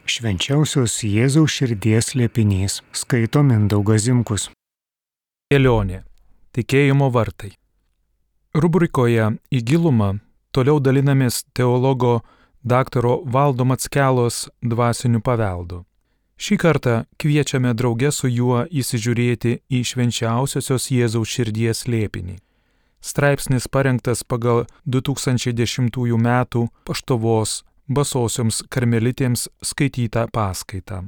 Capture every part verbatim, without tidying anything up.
Švenčiausios Jėzaus širdies slėpinys. Skaito Mindaugas Zimkus. Kelionė. Tikėjimo vartai. Rubrikoje Į gilumą toliau dalinamės teologo daktaro Valdo Mackelos dvasiniu paveldu. Šį kartą kviečiame drauge su juo įsižiūrėti į švenčiausiosios Jėzaus širdies slėpinį. Straipsnis parengtas pagal du tūkstančiai dešimtųjų metų Paštuvos basosioms karmelitėms skaitytą paskaitą.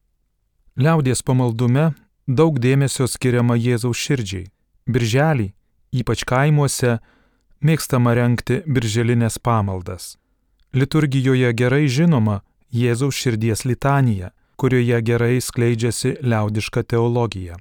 Liaudies pamaldume daug dėmesio skiriama Jėzaus širdžiai. Birželį, ypač kaimuose, mėgstama rengti birželinės pamaldas. Liturgijoje gerai žinoma Jėzaus širdies litanija, kurioje gerai skleidžiasi liaudiška teologija.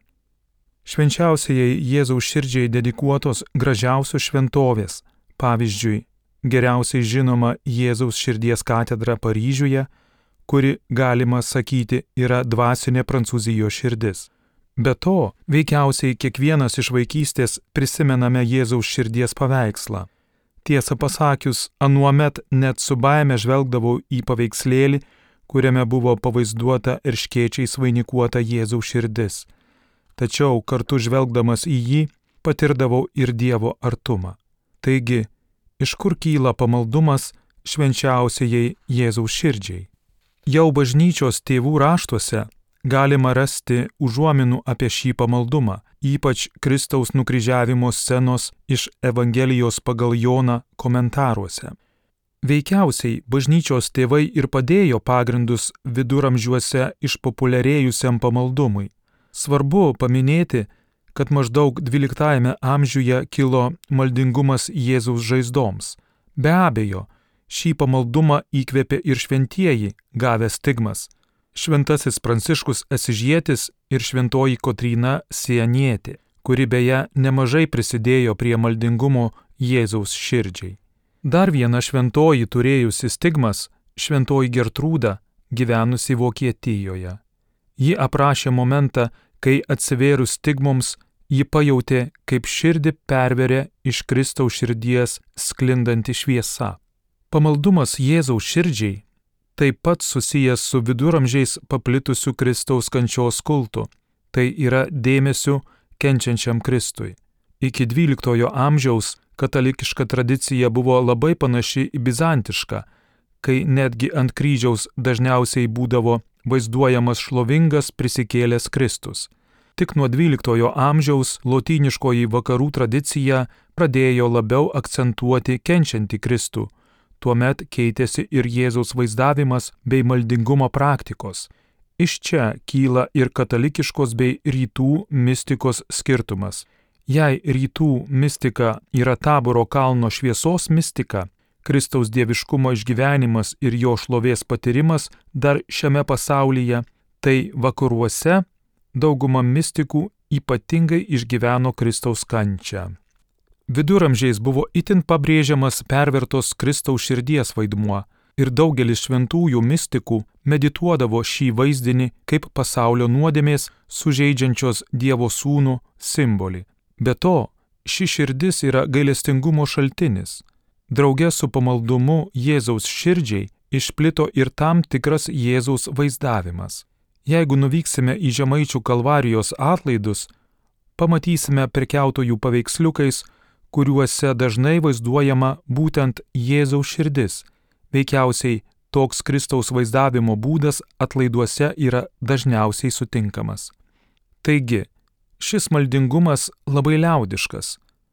Švenčiausiai Jėzaus širdžiai dedikuotos gražiausios šventovės, pavyzdžiui, geriausiai žinoma Jėzaus širdies katedra Paryžiuje, kuri, galima sakyti, yra dvasinė Prancūzijos širdis. Be to, veikiausiai kiekvienas iš vaikystės prisimename Jėzaus širdies paveikslą. Tiesą pasakius, anuomet net su baime žvelgdavau į paveikslėlį, kuriame buvo pavaizduota erškėčiais vainikuota Jėzaus širdis. Tačiau kartu žvelgdamas į jį, patirdavau ir Dievo artumą. Taigi, iš kur kyla pamaldumas švenčiausiajai Jėzaus širdžiai? Jau bažnyčios tėvų raštuose galima rasti užuominų apie šį pamaldumą, ypač Kristaus nukryžiavimo scenos iš Evangelijos pagal Joną komentaruose. Veikiausiai bažnyčios tėvai ir padėjo pagrindus viduramžiuose išpopuliarėjusiam pamaldumui. Svarbu paminėti, kad maždaug dvyliktajame amžiuje kilo maldingumas Jėzaus žaizdoms. Be abejo, šį pamaldumą įkvėpė ir šventieji, gavę stigmas. Šventasis Pranciškus Asyžietis ir šventoji Kotryna Sienietė, kuri beje nemažai prisidėjo prie maldingumo Jėzaus širdžiai. Dar viena šventoji turėjusi stigmas, šventoji Gertrūda, gyvenusi Vokietijoje. Ji aprašė momentą, kai atsivėrus stigmoms, ji pajautė, kaip širdį perverė iš Kristaus širdies sklindanti šviesa. Pamaldumas Jėzaus širdžiai taip pat susijęs su viduramžiais paplitusiu Kristaus kančios kultu, tai yra dėmesiu kenčiančiam Kristui. Iki dvyliktojo amžiaus katalikiška tradicija buvo labai panaši į bizantišką, kai netgi ant kryžiaus dažniausiai būdavo vaizduojamas šlovingas prisikėlęs Kristus. Tik nuo dvyliktojo amžiaus lotyniškoji vakarų tradicija pradėjo labiau akcentuoti kenčiantį Kristų. Tuomet keitėsi ir Jėzaus vaizdavimas bei maldingumo praktikos. Iš čia kyla ir katalikiškos bei rytų mistikos skirtumas. Jei rytų mistika yra Taboro kalno šviesos mistika, Kristaus dieviškumo išgyvenimas ir jo šlovės patyrimas dar šiame pasaulyje, tai vakaruose dauguma mistikų ypatingai išgyveno Kristaus kančią. Viduramžiais buvo itin pabrėžiamas pervertos Kristaus širdies vaidmuo ir daugelis šventųjų mistikų medituodavo šį vaizdinį kaip pasaulio nuodėmės sužeidžiančios Dievo sūnų simbolį. Be to, ši širdis yra gailestingumo šaltinis. Drauge su pamaldumu Jėzaus širdžiai išplito ir tam tikras Jėzaus vaizdavimas. Jeigu nuvyksime į Žemaičių Kalvarijos atlaidus, pamatysime prekiautojų paveiksliukais, kuriuose dažnai vaizduojama būtent Jėzaus širdis. Veikiausiai toks Kristaus vaizdavimo būdas atlaiduose yra dažniausiai sutinkamas. Taigi, šis maldingumas labai liaudiškas.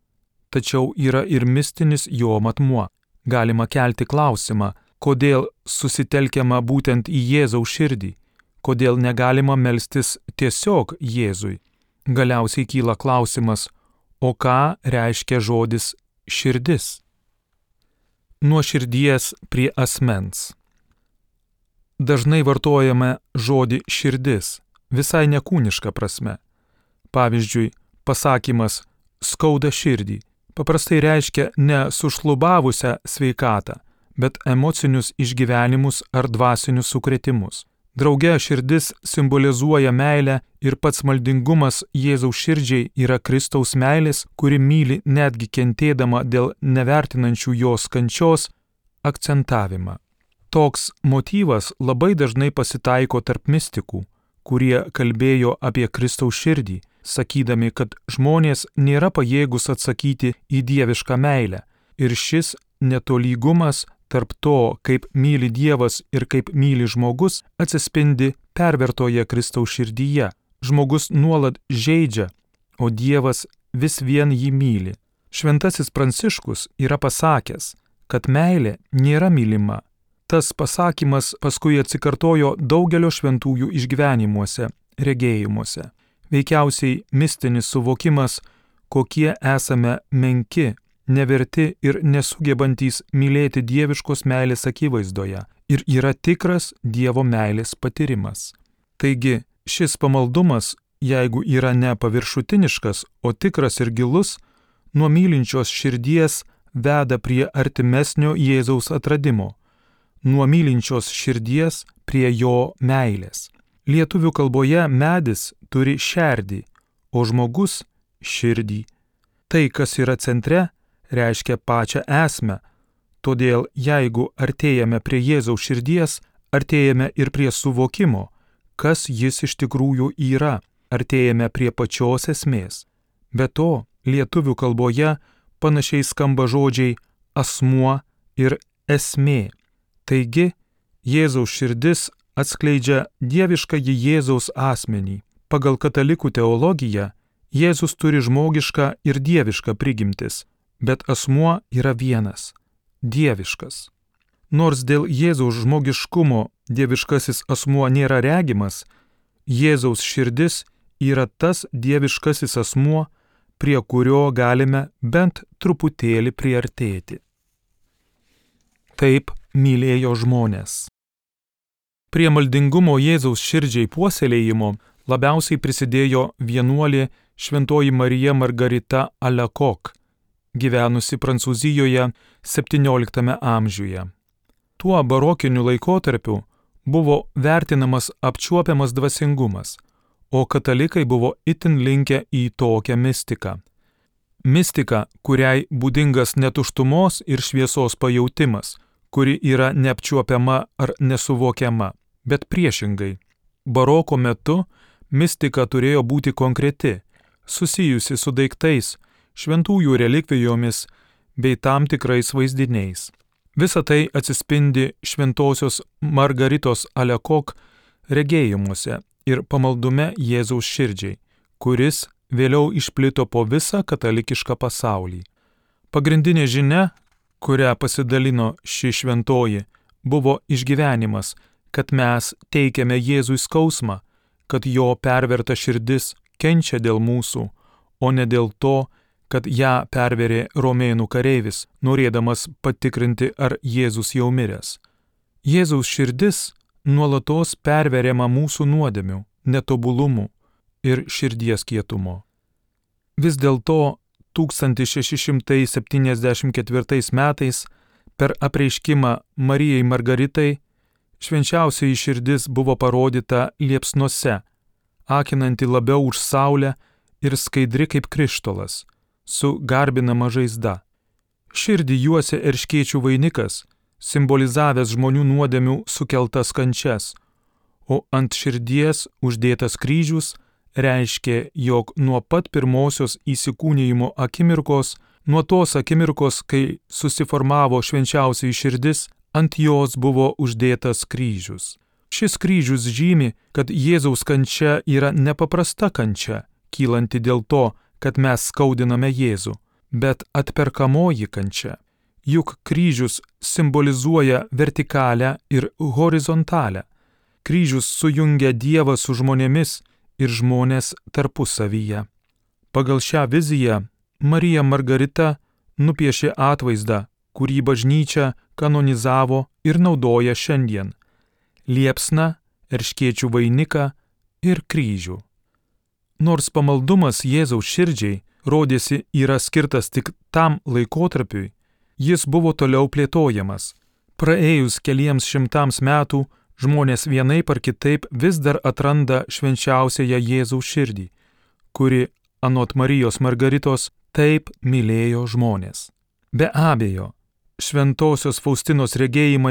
Tačiau yra ir mistinis jo matmuo. Galima kelti klausimą, kodėl susitelkiama būtent į Jėzaus širdį, kodėl negalima melstis tiesiog Jėzui. Galiausiai kyla klausimas, o ką reiškia žodis širdis? Nuo širdies prie asmens. Dažnai vartojame žodį širdis, visai nekūniška prasme. Pavyzdžiui, pasakymas skauda širdį paprastai reiškia ne sušlubavusią sveikatą, bet emocinius išgyvenimus ar dvasinius sukrėtimus. Drauge širdis simbolizuoja meilę ir pats maldingumas Jėzaus širdžiai yra Kristaus meilės, kuri myli netgi kentėdama dėl nevertinančių jos kančios, akcentavimą. Toks motyvas labai dažnai pasitaiko tarp mistikų, kurie kalbėjo apie Kristaus širdį, sakydami, kad žmonės nėra pajėgus atsakyti į dievišką meilę ir šis netolygumas tarp to, kaip myli Dievas ir kaip myli žmogus, atsispindi pervertoje Kristaus širdyje. Žmogus nuolat žeidžia, o Dievas vis vien jį myli. Šventasis Pranciškus yra pasakęs, kad meilė nėra mylima. Tas pasakymas paskui atsikartojo daugelio šventųjų išgyvenimuose, regėjimuose. Veikiausiai mistinis suvokimas, kokie esame menki, neverti ir nesugebantys mylėti dieviškos meilės akivaizdoje ir yra tikras Dievo meilės patyrimas. Taigi, šis pamaldumas, jeigu yra ne paviršutiniškas, o tikras ir gilus, nuo mylinčios širdies veda prie artimesnio Jėzaus atradimo, nuo mylinčios širdies prie jo meilės. Lietuvių kalboje medis turi šerdį, o žmogus širdį. Tai, kas yra centre, reiškia pačią esmę. Todėl, jeigu artėjame prie Jėzaus širdies, artėjame ir prie suvokimo, kas jis iš tikrųjų yra, artėjame prie pačios esmės. Be to, lietuvių kalboje panašiai skamba žodžiai asmuo ir esmė. Taigi, Jėzaus širdis atskleidžia dieviškąjį Jėzaus asmenį. Pagal katalikų teologiją, Jėzus turi žmogišką ir dievišką prigimtis, bet asmuo yra vienas – dieviškas. Nors dėl Jėzaus žmogiškumo dieviškasis asmuo nėra regimas, Jėzaus širdis yra tas dieviškasis asmuo, prie kurio galime bent truputėlį priartėti. Taip mylėjo žmonės. Prie maldingumo Jėzaus širdžiai puoselėjimo labiausiai prisidėjo vienuolė Šventoji Marija Margarita Alacoque, gyvenusi Prancūzijoje septynioliktame amžiuje. Tuo barokiniu laikotarpiu buvo vertinamas apčiuopiamas dvasingumas, o katalikai buvo itin linkę į tokią mistiką. Mistika, kuriai būdingas netuštumos ir šviesos pajautimas, kuri yra neapčiuopiama ar nesuvokiama, bet priešingai. Baroko metu mistika turėjo būti konkreti, susijusi su daiktais, šventųjų relikvijomis bei tam tikrais vaizdiniais. Visa tai atsispindi šventosios Margaritos Alacoque regėjimuose ir pamaldume Jėzaus širdžiai, kuris vėliau išplito po visą katalikišką pasaulį. Pagrindinė žinia, kurią pasidalino ši šventoji, buvo išgyvenimas, kad mes teikiame Jėzui skausmą, kad jo perverta širdis kenčia dėl mūsų, o ne dėl to, kad ją perverė romėnų kareivis, norėdamas patikrinti, ar Jėzus jau miręs. Jėzaus širdis nuolatos perveriama mūsų nuodėmių, netobulumų ir širdies kietumo. Vis dėlto tūkstantis šeši šimtai septyniasdešimt ketvirtais metais per apreiškimą Marijai Margaritai švenčiausioji širdis buvo parodyta liepsnose, akinanti labiau už saulę ir skaidri kaip krištolas, su garbinama žaizda. Širdį juosė erškėčių vainikas, simbolizavęs žmonių nuodėmių sukeltas kančias, o ant širdies uždėtas kryžius reiškė, jog nuo pat pirmosios įsikūnijimo akimirkos, nuo tos akimirkos, kai susiformavo švenčiausioji širdis, ant jos buvo uždėtas kryžius. Šis kryžius žymi, kad Jėzaus kančia yra nepaprasta kančia, kylanti dėl to, kad mes skaudiname Jėzų, bet atperkamoji kančia. Juk kryžius simbolizuoja vertikalę ir horizontalę. Kryžius sujungia Dievą su žmonėmis ir žmonės tarpusavyje. Pagal šią viziją Marija Margarita nupiešė atvaizdą, kurį bažnyčia kanonizavo ir naudoja šiandien – liepsną, erškėčių vainiką ir kryžių. Nors pamaldumas Jėzaus širdžiai, rodėsi, yra skirtas tik tam laikotarpiui, jis buvo toliau plėtojamas. Praėjus keliems šimtams metų, žmonės vienaip ar kitaip vis dar atranda švenčiausiąją Jėzaus širdį, kuri, anot Marijos Margaritos, taip mylėjo žmonės. Be abejo, šventosios Faustinos regėjimai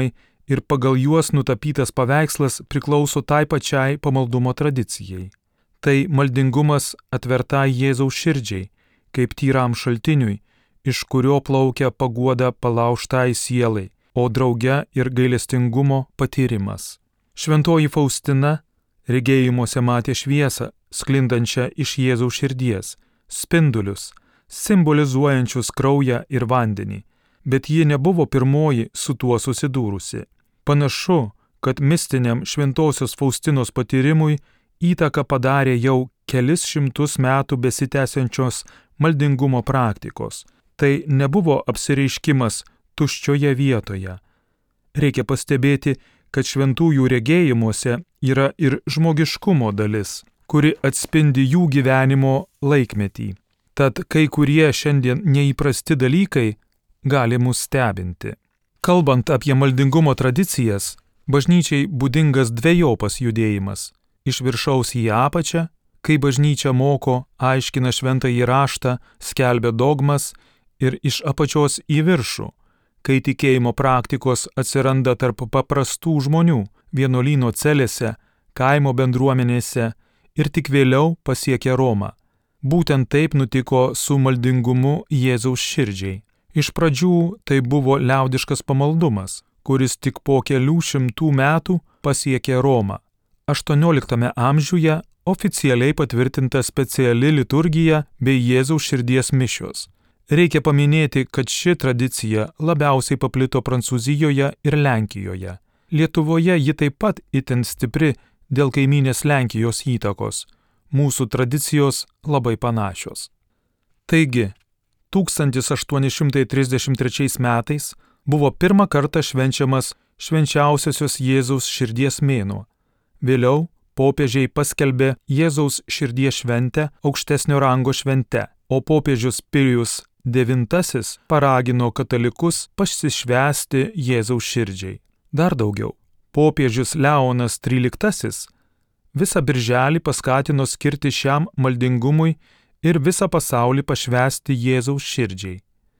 ir pagal juos nutapytas paveikslas priklauso tai pačiai pamaldumo tradicijai. Tai maldingumas atvertai Jėzaus širdžiai, kaip tyram šaltiniui, iš kurio plaukia paguoda palaužtai sielai, o drauge ir gailestingumo patyrimas. Šventoji Faustina regėjimuose matė šviesą, sklindančią iš Jėzaus širdies, spindulius, simbolizuojančius kraują ir vandenį, bet ji nebuvo pirmoji su tuo susidūrusi. Panašu, kad mistiniam šventosios Faustinos patyrimui įtaką padarė jau kelis šimtus metų besitęsiančios maldingumo praktikos. Tai nebuvo apsireiškimas tuščioje vietoje. Reikia pastebėti, kad šventųjų regėjimuose yra ir žmogiškumo dalis, kuri atspindi jų gyvenimo laikmetį. Tad kai kurie šiandien neįprasti dalykai gali mus stebinti. Kalbant apie maldingumo tradicijas, bažnyčiai būdingas dvejopas judėjimas. Iš viršaus į apačią, kai bažnyčia moko, aiškina šventąjį raštą, skelbia dogmas, ir iš apačios į viršų, kai tikėjimo praktikos atsiranda tarp paprastų žmonių, vienuolyno celėse, kaimo bendruomenėse ir tik vėliau pasiekia Romą. Būtent taip nutiko su maldingumu Jėzaus širdžiai. Iš pradžių tai buvo liaudiškas pamaldumas, kuris tik po kelių šimtų metų pasiekė Romą. aštuonioliktame amžiuje oficialiai patvirtinta speciali liturgija bei Jėzaus širdies mišios. Reikia paminėti, kad ši tradicija labiausiai paplito Prancūzijoje ir Lenkijoje. Lietuvoje ji taip pat itin stipri dėl kaimynės Lenkijos įtakos. Mūsų tradicijos labai panašios. Taigi, tūkstantis aštuoni šimtai trisdešimt trečiais metais buvo pirmą kartą švenčiamas švenčiausiosios Jėzaus širdies mėnuo. Vėliau popiežiai paskelbė Jėzaus širdies šventę aukštesnio rango švente, o popiežius Pilijus devintasis paragino katalikus pasišvęsti Jėzaus širdžiai. Dar daugiau, popiežius Leonas tryliktasis visą birželį paskatino skirti šiam maldingumui ir visą pasaulį pašvęsti Jėzaus širdžiai.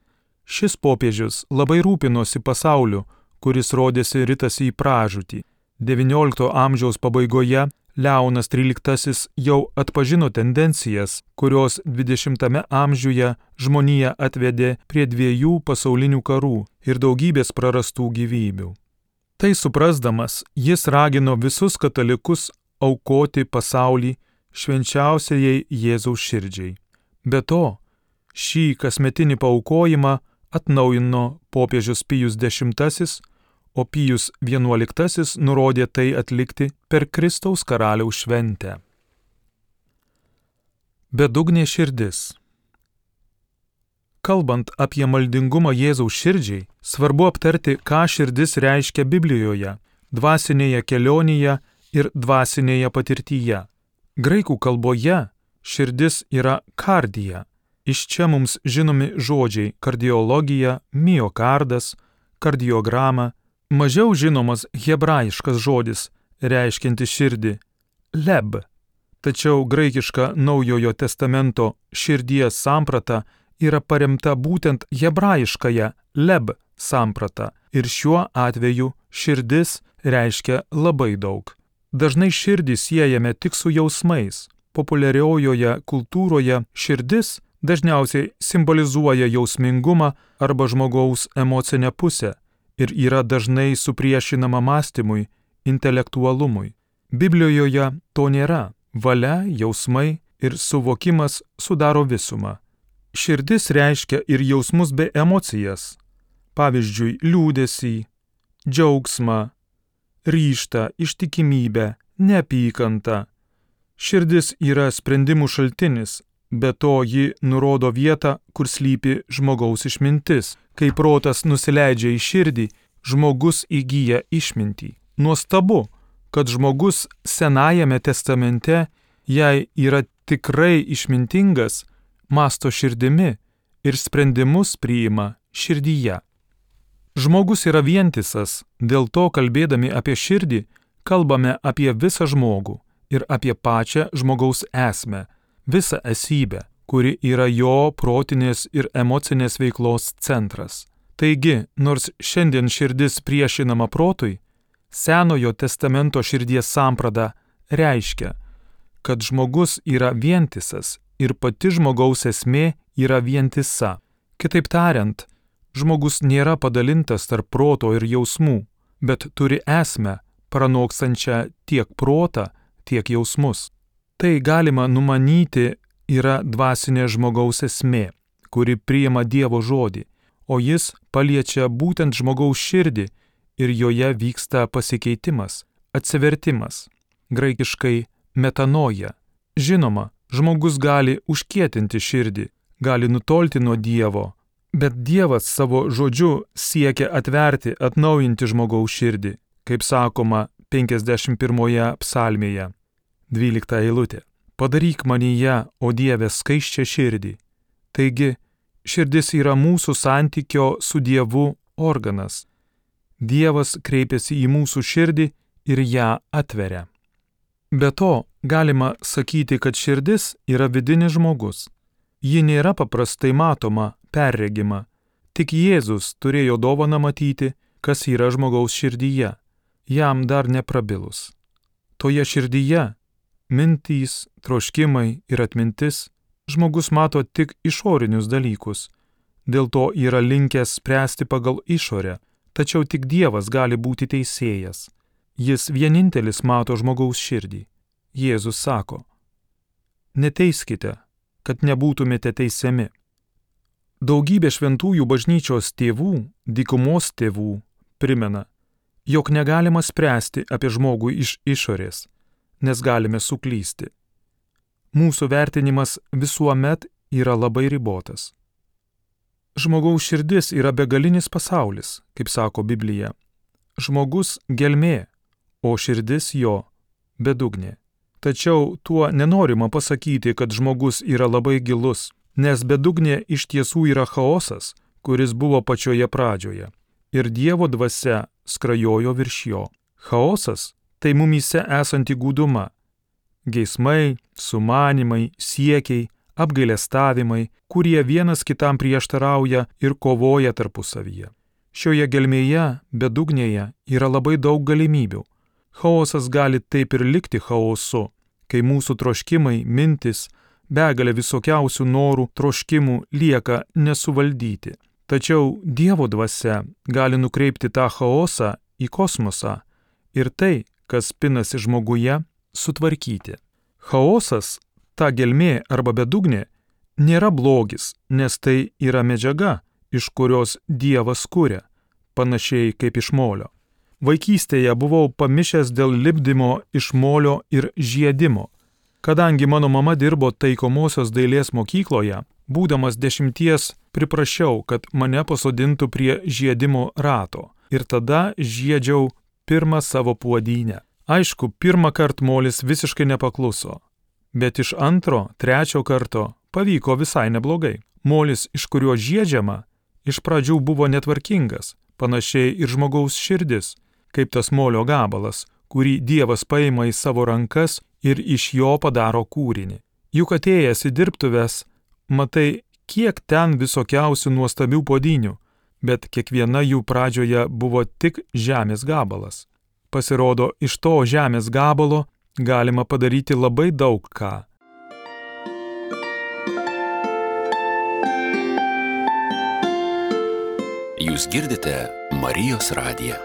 Šis popiežius labai rūpinosi pasauliu, kuris rodėsi ritasi į pražūtį. devyniolikto amžiaus pabaigoje Leonas tryliktasis jau atpažino tendencijas, kurios dvidešimtame amžiuje žmoniją atvedė prie dviejų pasaulinių karų ir daugybės prarastų gyvybių. Tai suprasdamas, jis ragino visus katalikus aukoti pasaulį švenčiausiajai Jėzaus širdžiai. Be to, šį kasmetinį paaukojimą atnaujino popiežius Pijus dešimtasis, o Pijus vienuoliktasis nurodė tai atlikti per Kristaus karaliaus šventę. Bedugnė širdis. Kalbant apie maldingumą Jėzaus širdžiai, svarbu aptarti, ką širdis reiškia Biblijoje, dvasinėje kelionėje ir dvasinėje patirtyje. Graikų kalboje širdis yra kardija. Iš čia mums žinomi žodžiai kardiologija, miokardas, kardiograma. Mažiau žinomas hebrajiškas žodis, reiškiantis širdį – leb. Tačiau graikiška Naujojo testamento širdies samprata yra paremta būtent hebrajiškąja leb samprata ir šiuo atveju širdis reiškia labai daug. Dažnai širdį siejame tik su jausmais. Populiariojoje kultūroje širdis dažniausiai simbolizuoja jausmingumą arba žmogaus emocinę pusę ir yra dažnai supriešinama mąstymui, intelektualumui. Biblijoje to nėra. Valia, jausmai ir suvokimas sudaro visumą. Širdis reiškia ir jausmus bei emocijas. Pavyzdžiui, liūdesį, džiaugsmą, ryžtą, ištikimybę, neapykantą. Širdis yra sprendimų šaltinis, be to ji nurodo vietą, kur slypi žmogaus išmintis. Kai protas nusileidžia į širdį, žmogus įgyja išmintį. Nuostabu, kad žmogus Senajame testamente, jei yra tikrai išmintingas, mąsto širdimi ir sprendimus priima širdyje. Žmogus yra vientisas, dėl to kalbėdami apie širdį, kalbame apie visą žmogų ir apie pačią žmogaus esmę, visą esybę, kuri yra jo protinės ir emocinės veiklos centras. Taigi, nors šiandien širdis priešinama protui, Senojo testamento širdies samprata reiškia, kad žmogus yra vientisas ir pati žmogaus esmė yra vientisa. Kitaip tariant, žmogus nėra padalintas tarp proto ir jausmų, bet turi esmę, pranokstančią tiek protą, tiek jausmus. Tai galima numanyti yra dvasinė žmogaus esmė, kuri priima Dievo žodį, o jis paliečia būtent žmogaus širdį ir joje vyksta pasikeitimas, atsivertimas, graikiškai metanoja. Žinoma, žmogus gali užkietinti širdį, gali nutolti nuo Dievo, bet Dievas savo žodžiu siekia atverti, atnaujinti žmogaus širdį, kaip sakoma penkiasdešimt pirmoje psalmėje, dvylikta eilutė. Padaryk manyje, o Dieve, skaisčią širdį. Taigi, širdis yra mūsų santykio su Dievu organas. Dievas kreipiasi į mūsų širdį ir ją atveria. Be to, galima sakyti, kad širdis yra vidinis žmogus. Ji nėra paprastai matoma, perregima. Tik Jėzus turėjo dovaną matyti, kas yra žmogaus širdyje, jam dar neprabilus. Toje širdyje mintys, troškimai ir atmintis žmogus mato tik išorinius dalykus, dėl to yra linkęs spręsti pagal išorę, tačiau tik Dievas gali būti teisėjas. Jis vienintelis mato žmogaus širdį. Jėzus sako: neteiskite, kad nebūtumėte teisiami. Daugybė šventųjų bažnyčios tėvų, dykumos tėvų, primena, jog negalima spręsti apie žmogų iš išorės, nes galime suklysti. Mūsų vertinimas visuomet yra labai ribotas. Žmogaus širdis yra begalinis pasaulis, kaip sako Biblija. Žmogus gelmė, o širdis jo bedugnė. Tačiau tuo nenorima pasakyti, kad žmogus yra labai gilus, nes bedugnė iš tiesų yra chaosas, kuris buvo pačioje pradžioje, ir Dievo dvasia skrajojo virš jo. Chaosas – tai mumyse esanti gūduma. Geismai, sumanimai, siekiai, apgailestavimai, kurie vienas kitam prieštarauja ir kovoja tarpusavyje. Šioje gelmėje, bedugnėje, yra labai daug galimybių. Chaosas gali taip ir likti chaosu, kai mūsų troškimai, mintis, begalė visokiausių norų, troškimų lieka nesuvaldyti. Tačiau Dievo dvasia gali nukreipti tą chaosą į kosmosą ir tai, kas pinasi žmoguje, sutvarkyti. Chaosas, ta gelmė arba bedugnė, nėra blogis, nes tai yra medžiaga, iš kurios Dievas kuria, panašiai kaip iš molio. Vaikystėje buvau pamišęs dėl lipdymo iš molio ir žiedimo. Kadangi mano mama dirbo taikomosios dailės mokykloje, būdamas dešimties priprašiau, kad mane pasodintų prie žiedimo rato ir tada žiedžiau pirmą savo puodynę. Aišku, pirmą kartą molis visiškai nepakluso, bet iš antro, trečio karto pavyko visai neblogai. Molis, iš kurio žiedžiama, iš pradžių buvo netvarkingas, panašiai ir žmogaus širdis, kaip tas molio gabalas, kurį Dievas paima į savo rankas ir iš jo padaro kūrinį. Juk atėjęs į dirbtuves, matai, kiek ten visokiausių nuostabių puodynių, bet kiekviena jų pradžioje buvo tik žemės gabalas. Pasirodo, iš to žemės gabalo galima padaryti labai daug ką. Jūs girdite Marijos radiją.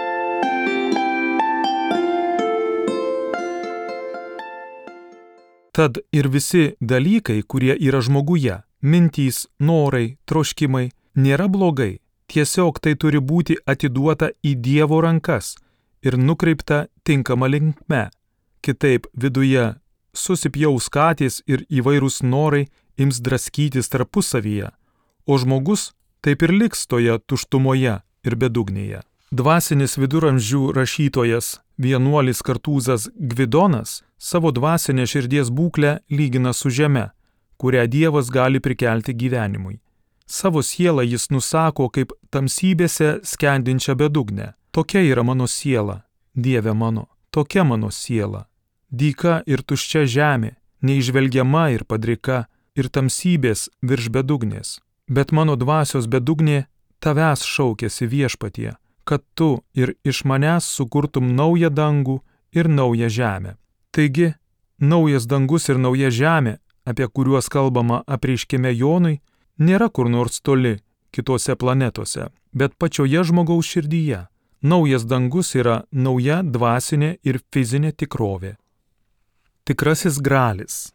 Tad ir visi dalykai, kurie yra žmoguje, mintys, norai, troškimai, nėra blogai. Tiesiog tai turi būti atiduota į Dievo rankas ir nukreipta tinkama linkme. Kitaip viduje susipjaus katės ir įvairūs norai ims draskytis tarpusavyje, o žmogus taip ir liks toje tuštumoje ir bedugnėje. Dvasinis viduramžių rašytojas vienuolis Kartūzas Gvidonas savo dvasinę širdies būklę lygina su žeme, kurią Dievas gali prikelti gyvenimui. Savo sielą jis nusako kaip tamsybėse skendinčią bedugnę. Tokia yra mano siela, Dieve mano, tokia mano siela. Dyka ir tuščia žemė, neižvelgiama ir padrika, ir tamsybės virš bedugnės. Bet mano dvasios bedugnė tavęs šaukėsi viešpatie, kad tu ir iš manęs sukurtum naują dangų ir naują žemę. Taigi, naujas dangus ir nauja žemė, apie kuriuos kalbama apreiškime Jonui, nėra kur nors toli, kitose planetose, bet pačioje žmogaus širdyje. Naujas dangus yra nauja dvasinė ir fizinė tikrovė. Tikrasis gralis.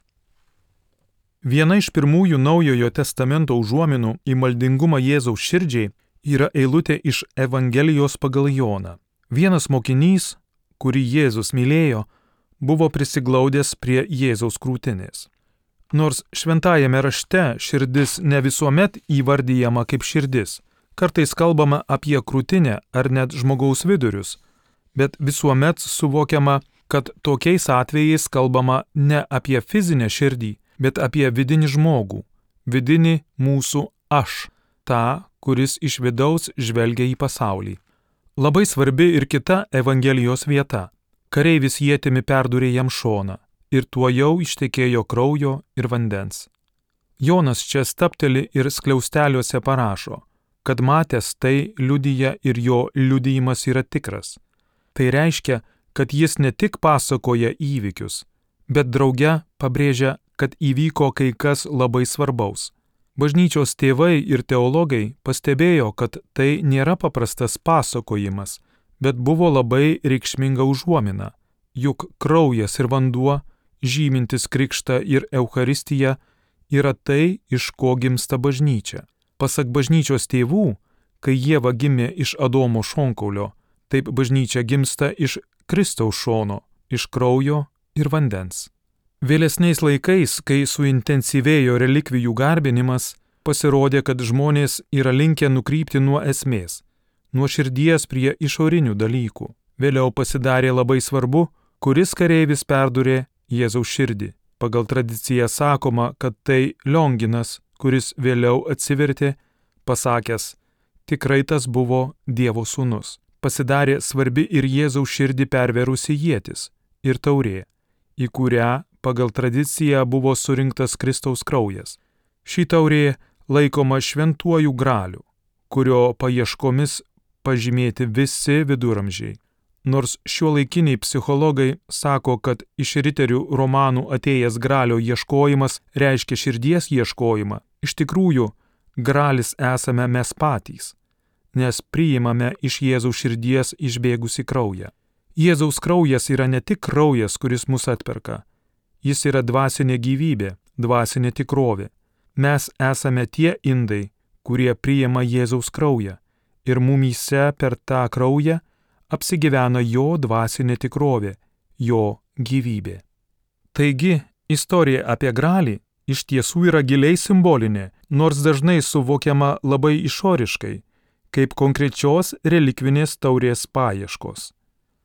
Viena iš pirmųjų Naujojo testamento užuominų į maldingumą Jėzaus širdžiai yra eilutė iš Evangelijos pagal Joną. Vienas mokinys, kurį Jėzus mylėjo, buvo prisiglaudęs prie Jėzaus krūtinės. Nors šventajame rašte širdis ne visuomet įvardyjama kaip širdis, kartais kalbama apie krūtinę ar net žmogaus vidurius, bet visuomet suvokiama, kad tokiais atvejais kalbama ne apie fizinę širdį, bet apie vidinį žmogų, vidinį mūsų aš, tą, kuris iš vidaus žvelgia į pasaulį. Labai svarbi ir kita Evangelijos vieta. Kareivis ietimi perdūrė jam šoną ir tuojau ištekėjo kraujo ir vandens. Jonas čia stapteli ir skliausteliuose parašo, kad matęs tai liudija ir jo liudijimas yra tikras. Tai reiškia, kad jis ne tik pasakoja įvykius, bet drauge pabrėžia, kad įvyko kai kas labai svarbaus. Bažnyčios tėvai ir teologai pastebėjo, kad tai nėra paprastas pasakojimas, bet buvo labai reikšminga užuomina, juk kraujas ir vanduo, žymintis krikštą ir Eucharistiją, yra tai, iš ko gimsta bažnyčia. Pasak bažnyčios tėvų, kai Ieva gimė iš Adomo šonkaulio, taip bažnyčia gimsta iš Kristaus šono, iš kraujo ir vandens. Vėlesniais laikais, kai suintensyvėjo relikvijų garbinimas, pasirodė, kad žmonės yra linkę nukrypti nuo esmės, nuo širdies prie išorinių dalykų. Vėliau pasidarė labai svarbu, kuris kareivis perdūrė Jėzaus širdį. Pagal tradiciją sakoma, kad tai Lionginas, kuris vėliau atsivertė, pasakęs, tikrai tas buvo Dievo sūnus. Pasidarė svarbi ir Jėzaus širdį perverusi ietis ir taurė, į kurią pagal tradiciją buvo surinktas Kristaus kraujas. Ši taurė laikoma šventuoju graliu, kurio paieškomis pažymėti visi viduramžiai. Nors šiuolaikiniai psichologai sako, kad iš riterių romanų atėjęs gralio ieškojimas reiškia širdies ieškojimą, iš tikrųjų gralis esame mes patys, nes priimame iš Jėzaus širdies išbėgusi kraują. Jėzaus kraujas yra ne tik kraujas, kuris mus atperka. Jis yra dvasinė gyvybė, dvasinė tikrovė. Mes esame tie indai, kurie priima Jėzaus kraują ir mumyse per tą kraują apsigyvena jo dvasinė tikrovė, jo gyvybė. Taigi, istorija apie gralį iš tiesų yra giliai simbolinė, nors dažnai suvokiama labai išoriškai, kaip konkrečios relikvinės taurės paieškos.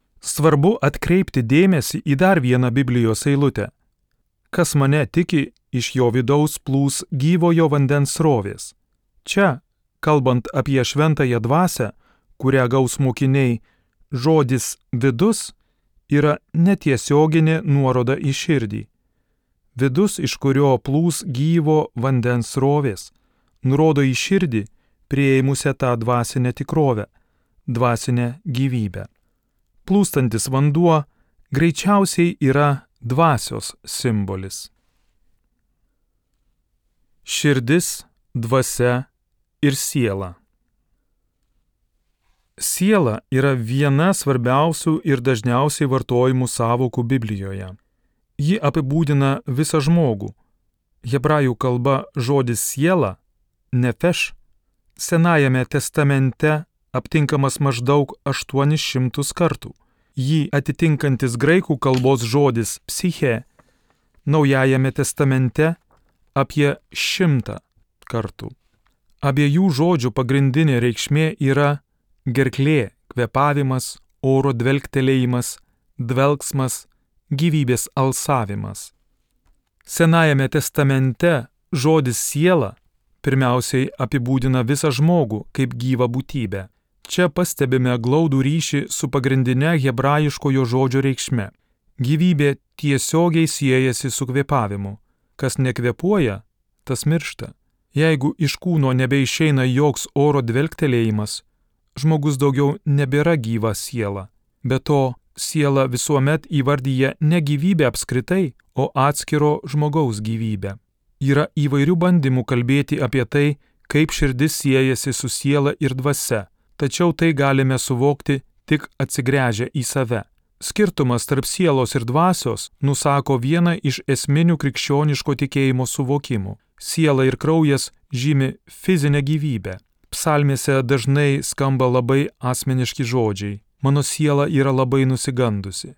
Svarbu atkreipti dėmesį į dar vieną Biblijos eilutę. Kas mane tiki, iš jo vidaus plūs gyvojo vandens srovės. Čia, kalbant apie šventąją dvasią, kurią gaus mokiniai, žodis vidus yra netiesioginė nuoroda į širdį. Vidus, iš kurio plūs gyvo vandens srovės, nurodo į širdį, prieimusią tą dvasinę tikrovę, dvasinę gyvybę. Plūstantis vanduo greičiausiai yra dvasios simbolis. Širdis, dvasia ir siela. Siela yra viena svarbiausių ir dažniausiai vartojimų sąvokų Biblijoje. Ji apibūdina visą žmogų. Hebrajų kalba žodis siela, nefeš, Senajame testamente aptinkamas maždaug aštuonis šimtus kartų. Jį atitinkantis graikų kalbos žodis psiche, Naujajame testamente apie šimtą kartų. Abiejų žodžių pagrindinė reikšmė yra gerklė, kvėpavimas, oro dvelktelėjimas, dvelksmas, gyvybės alsavimas. Senajame testamente žodis siela pirmiausiai apibūdina visą žmogų kaip gyvą būtybę. Čia pastebime glaudų ryšį su pagrindine hebrajiškojo žodžio reikšme. Gyvybė tiesiogiai siejasi su kvėpavimu. Kas nekvėpuoja, tas miršta. Jeigu iš kūno nebeišeina joks oro dvelktelėjimas, žmogus daugiau nebėra gyva siela. Be to, siela visuomet įvardyja ne gyvybę apskritai, o atskiro žmogaus gyvybę. Yra įvairių bandymų kalbėti apie tai, kaip širdis siejasi su siela ir dvasia, tačiau tai galime suvokti tik atsigręžę į save. Skirtumas tarp sielos ir dvasios nusako vieną iš esminių krikščioniško tikėjimo suvokimų. Siela ir kraujas žymi fizinę gyvybę. Psalmėse dažnai skamba labai asmeniški žodžiai. Mano siela yra labai nusigandusi.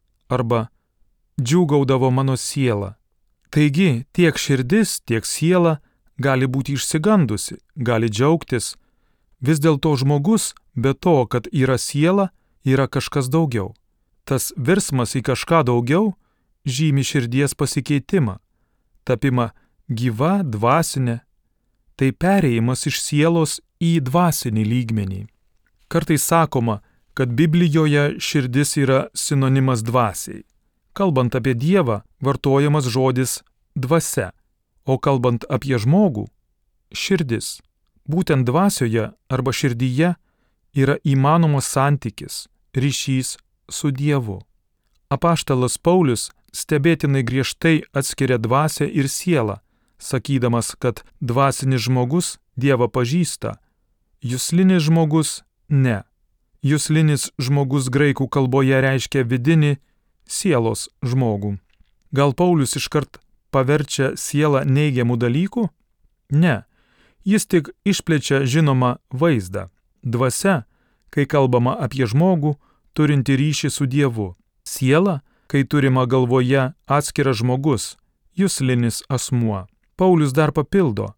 Arba džiūgaudavo mano siela. Taigi tiek širdis, tiek siela gali būti išsigandusi, gali džiaugtis. Vis dėlto žmogus, be to, kad yra siela, yra kažkas daugiau. Tas virsmas į kažką daugiau žymi širdies pasikeitimą, tapimą gyva, dvasinė. Tai perėjimas iš sielos į dvasinį lygmenį. Kartais sakoma, kad Biblijoje širdis yra sinonimas dvasiai. Kalbant apie Dievą, vartojamas žodis dvasia, o kalbant apie žmogų – širdis. Būtent dvasioje arba širdyje yra įmanomas santykis, ryšys su Dievu. Apaštalas Paulius stebėtinai griežtai atskiria dvasią ir sielą, sakydamas, kad dvasinis žmogus Dievą pažįsta, juslinis žmogus ne. Juslinis žmogus graikų kalboje reiškia vidinį sielos žmogų. Gal Paulius iškart paverčia sielą neigiamų dalykų? Ne. Jis tik išplečia žinomą vaizdą. Dvasia, kai kalbama apie žmogų, turinti ryšį su Dievu. Siela, kai turima galvoje atskiras žmogus, juslinis asmuo. Paulius dar papildo.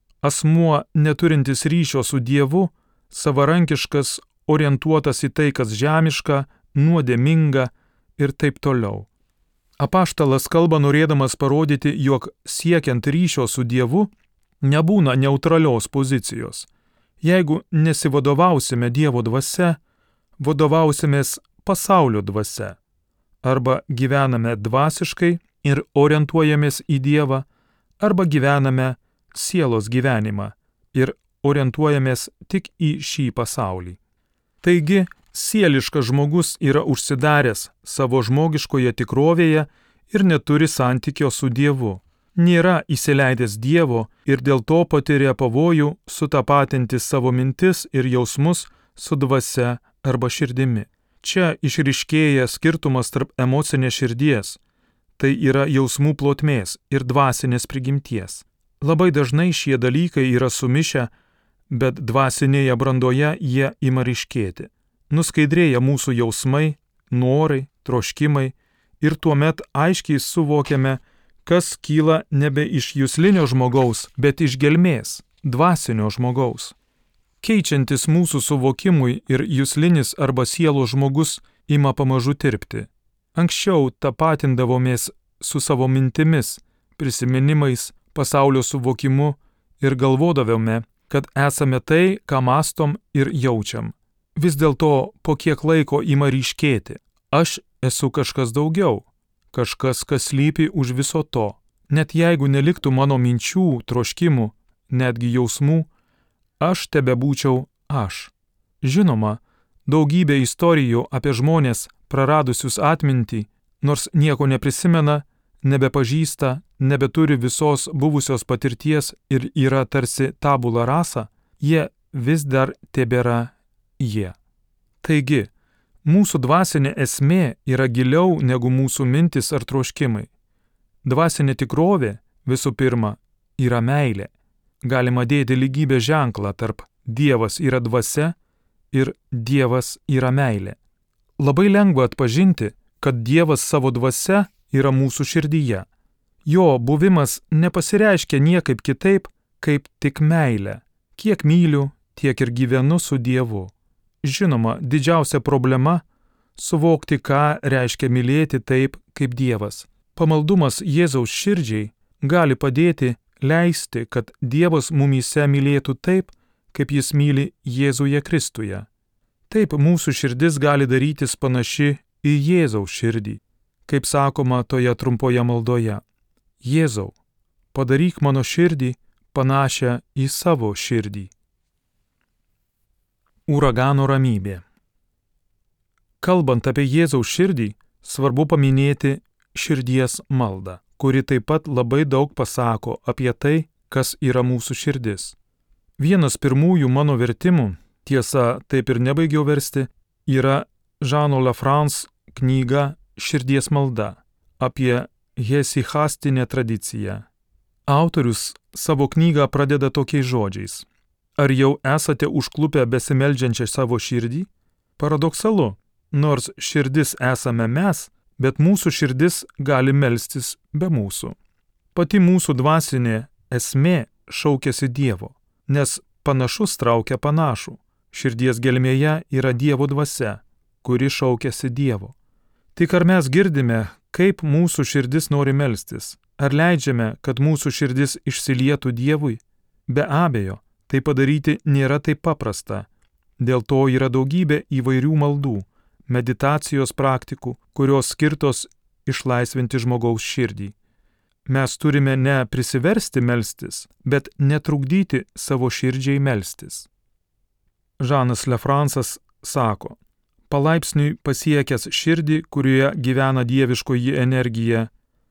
Asmuo neturintis ryšio su Dievu, savarankiškas, orientuotas į tai, kas žemiška, nuodėminga ir taip toliau. Apaštalas kalba norėdamas parodyti, jog siekiant ryšio su Dievu nebūna neutralios pozicijos. Jeigu nesivadovausime Dievo dvasia, vadovausimės pasaulio dvasia. Arba gyvename dvasiškai ir orientuojamės į Dievą, arba gyvename sielos gyvenimą ir orientuojamės tik į šį pasaulį. Taigi, sieliškas žmogus yra užsidaręs savo žmogiškoje tikrovėje ir neturi santykio su Dievu. Nėra įsileidęs Dievo ir dėl to patiria pavojų sutapatinti savo mintis ir jausmus su dvasia arba širdimi. Čia išryškėja skirtumas tarp emocinės širdies, tai yra jausmų plotmės ir dvasinės prigimties. Labai dažnai šie dalykai yra sumišę, bet dvasinėje brandoje jie ima ryškėti. Nuskaidrėja mūsų jausmai, norai, troškimai ir tuomet aiškiai suvokiame, kas kyla nebe iš juslinio žmogaus, bet iš gelmės, dvasinio žmogaus. Keičiantis mūsų suvokimui ir juslinis arba sielos žmogus ima pamažu tirpti. Anksčiau tapatindavomės su savo mintimis, prisiminimais, pasaulio suvokimu ir galvodavome, kad esame tai, ką mąstom ir jaučiam. Vis dėlto po kiek laiko ima ryškėti. Aš esu kažkas daugiau, kažkas, kas slypi už viso to. Net jeigu neliktų mano minčių, troškimų, netgi jausmų, aš tebebūčiau aš. Žinoma, daugybė istorijų apie žmonės praradusius atmintį, nors nieko neprisimena, nebepažįsta, nebeturi visos buvusios patirties ir yra tarsi tabula rasa, jie vis dar tebėra jie. Taigi, mūsų dvasinė esmė yra giliau negu mūsų mintis ar troškimai. Dvasinė tikrovė, visų pirma, yra meilė. Galima dėti lygybės ženklą tarp Dievas yra dvasia ir Dievas yra meilė. Labai lengva atpažinti, kad Dievas savo dvasia yra mūsų širdyje. Jo buvimas nepasireiškia niekaip kitaip, kaip tik meilė. Kiek myliu, tiek ir gyvenu su Dievu. Žinoma, didžiausia problema – suvokti, ką reiškia mylėti taip, kaip Dievas. Pamaldumas Jėzaus širdžiai gali padėti leisti, kad Dievas mumyse mylėtų taip, kaip jis myli Jėzuje Kristuje. Taip mūsų širdis gali darytis panaši į Jėzaus širdį. Kaip sakoma toje trumpoje maldoje. Jėzau, padaryk mano širdį panašią į savo širdį. Uragano ramybė. Kalbant apie Jėzaus širdį, svarbu paminėti širdies maldą, kuri taip pat labai daug pasako apie tai, kas yra mūsų širdis. Vienas pirmųjų mano vertimų, tiesa, taip ir nebaigiau versti, yra Žano Lafrance knyga Širdies malda apie hesichastinę tradiciją. Autorius savo knygą pradeda tokiais žodžiais. Ar jau esate užklupę besimeldžiančią savo širdį? Paradoksalu, nors širdis esame mes, bet mūsų širdis gali melstis be mūsų. Pati mūsų dvasinė esmė šaukiasi Dievo, nes panašus traukia panašų. Širdies gelmėje yra Dievo dvasia, kuri šaukiasi Dievo. Tik ar mes girdime, kaip mūsų širdis nori melstis? Ar leidžiame, kad mūsų širdis išsilietų Dievui? Be abejo, tai padaryti nėra taip paprasta. Dėl to yra daugybė įvairių maldų, meditacijos praktikų, kurios skirtos išlaisvinti žmogaus širdį. Mes turime ne prisiversti melstis, bet netrukdyti savo širdžiai melstis. Žanas Lefrancas sako, palaipsniui pasiekęs širdį, kurioje gyvena dieviškoji energija.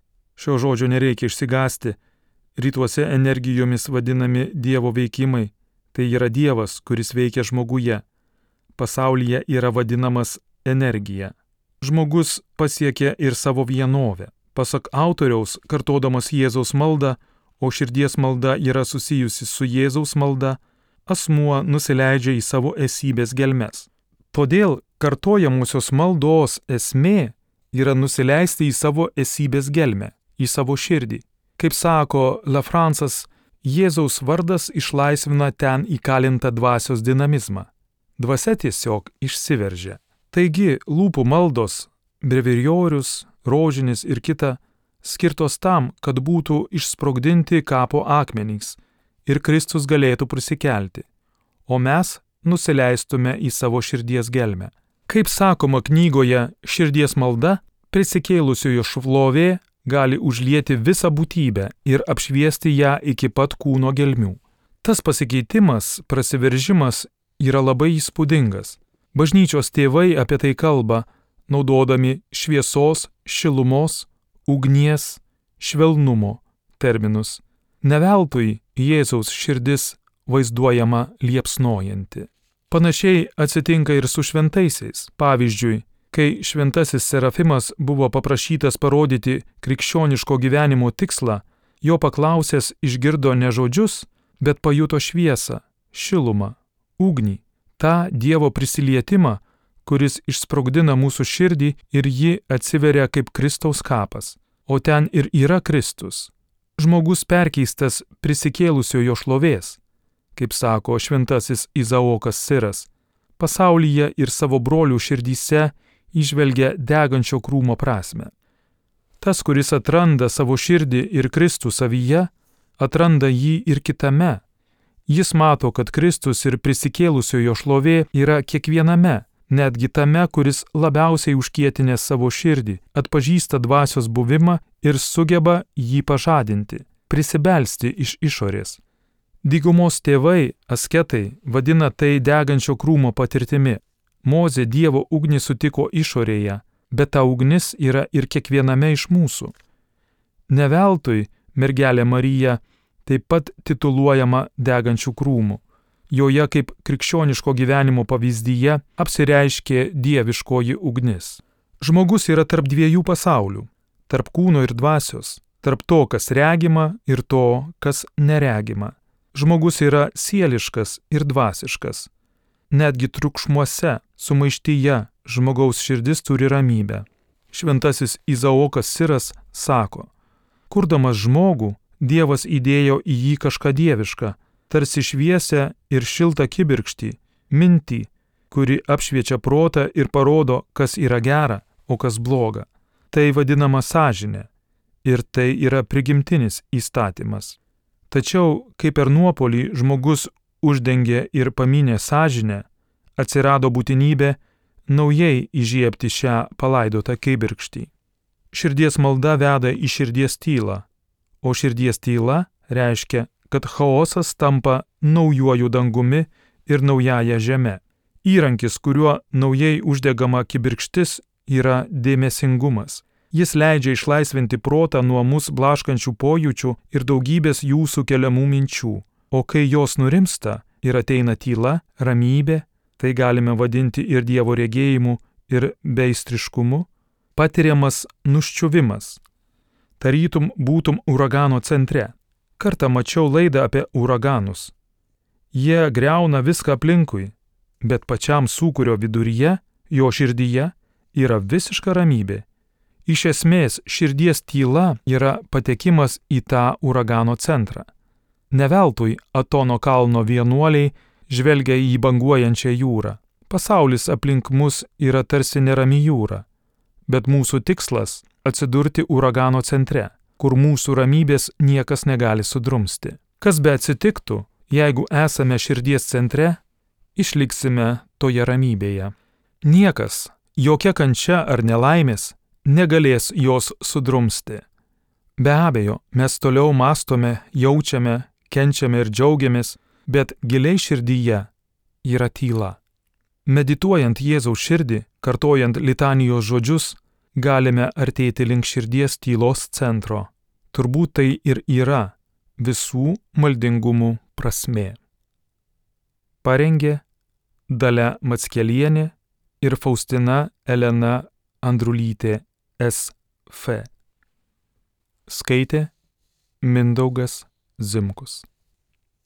Šio žodžio nereikia išsigąsti. Rytuose energijomis vadinami Dievo veikimai. Tai yra Dievas, kuris veikia žmoguje. Pasaulyje yra vadinamas energija. Žmogus pasiekia ir savo vienovę. Pasak autoriaus, kartodamas Jėzaus maldą, o širdies malda yra susijusi su Jėzaus malda, asmuo nusileidžia į savo esybės gelmes. Todėl kartojamosios maldos esmė yra nusileisti į savo esybės gelmę, į savo širdį. Kaip sako Lafrancas, Jėzaus vardas išlaisvina ten įkalintą dvasios dinamizmą. Dvasia tiesiog išsiveržia. Taigi lūpų maldos, breviariorius, rožinis ir kita, skirtos tam, kad būtų išsprogdinti kapo akmenys ir Kristus galėtų prisikelti, o mes nusileistume į savo širdies gelmę. Kaip sakoma knygoje Širdies malda, prisikėlusiojo šlovė gali užlieti visą būtybę ir apšviesti ją iki pat kūno gelmių. Tas pasikeitimas, prasiveržimas yra labai įspūdingas. Bažnyčios tėvai apie tai kalba, naudodami šviesos, šilumos, ugnies, švelnumo terminus. Ne veltui Jėzaus širdis vaizduojama liepsnojanti. Panašiai atsitinka ir su šventaisiais. Pavyzdžiui, kai šventasis Serafimas buvo paprašytas parodyti krikščioniško gyvenimo tikslą, jo paklausęs išgirdo ne žodžius, bet pajuto šviesą, šilumą, ugnį, tą Dievo prisilietimą, kuris išsprogdina mūsų širdį ir ji atsiveria kaip Kristaus kapas, o ten ir yra Kristus. Žmogus perkeistas prisikėlusiojo šlovės, kaip sako šventasis Izaokas Siras, pasaulyje ir savo brolių širdyse įžvelgia degančio krūmo prasmę. Tas, kuris atranda savo širdį ir Kristų savyje, atranda jį ir kitame. Jis mato, kad Kristus ir prisikėlusiojo šlovė yra kiekviename, netgi tame, kuris labiausiai užkietinė savo širdį, atpažįsta dvasios buvimą ir sugeba jį pažadinti, prisibelsti iš išorės. Dygumos tėvai, asketai, vadina tai degančio krūmo patirtimi. Mozė Dievo ugnį sutiko išorėje, bet ta ugnis yra ir kiekviename iš mūsų. Ne veltui mergelė Marija taip pat tituluojama degančių krūmų. Joje kaip krikščioniško gyvenimo pavyzdyje apsireiškė dieviškoji ugnis. Žmogus yra tarp dviejų pasaulių, tarp kūno ir dvasios, tarp to, kas regima ir to, kas neregima. Žmogus yra sieliškas ir dvasiškas. Netgi triukšmuose, sumaištyje žmogaus širdis turi ramybę. Šventasis Izaokas Siras sako, kurdamas žmogų, Dievas įdėjo į jį kažką dievišką, tarsi šviesę ir šiltą kibirkštį, mintį, kuri apšviečia protą ir parodo, kas yra gera, o kas bloga. Tai vadinama sąžinė ir tai yra prigimtinis įstatymas. Tačiau, kai per nuopolį žmogus uždengė ir pamynė sąžinę, atsirado būtinybė naujai įžiebti šią palaidotą kibirkštį. Širdies malda veda į širdies tylą, o širdies tyla reiškia, kad chaosas tampa naujuoju dangumi ir naująja žeme. Įrankis, kuriuo naujai uždegama kibirkštis, yra dėmesingumas. Jis leidžia išlaisvinti protą nuo mus blaškančių pojūčių ir daugybės jų sukeliamų minčių. O kai jos nurimsta ir ateina tyla, ramybė, tai galime vadinti ir Dievo regėjimu, ir beistriškumu, patiriamas nuščiuvimas. Tarytum būtum uragano centre. Kartą mačiau laidą apie uraganus. Jie griauna viską aplinkui, bet pačiam sūkurio viduryje, jo širdyje, yra visiška ramybė. Iš esmės, širdies tyla yra patekimas į tą uragano centrą. Neveltui Atono kalno vienuoliai žvelgia į banguojančią jūrą. Pasaulis aplink mus yra tarsi nerami jūra, bet mūsų tikslas – atsidurti uragano centre, kur mūsų ramybės niekas negali sudrumsti. Kas be atsitiktų, jeigu esame širdies centre, išliksime toje ramybėje. Niekas, jokia kančia ar nelaimės, negalės jos sudrumsti. Be abejo, mes toliau mąstome, jaučiame, kenčiame ir džiaugiamės, bet giliai širdyje yra tyla. Medituojant Jėzaus širdį, kartojant litanijos žodžius, galime artėti link širdies tylos centro. Turbūt tai ir yra visų maldingumų prasmė. Parengė Dalia Mackelienė ir Faustina Elena Andrulytė S F. Skaitė Mindaugas Zimkus.